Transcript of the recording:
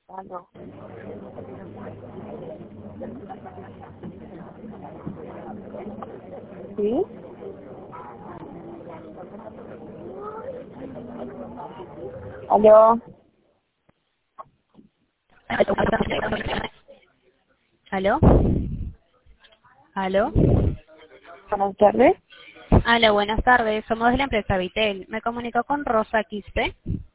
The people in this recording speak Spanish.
Aló. ¿Sí? Aló. ¿Aló? ¿Aló? Buenas tardes. Aló, buenas tardes. Somos de la empresa Vitel. Me comunico con Rosa Quispe.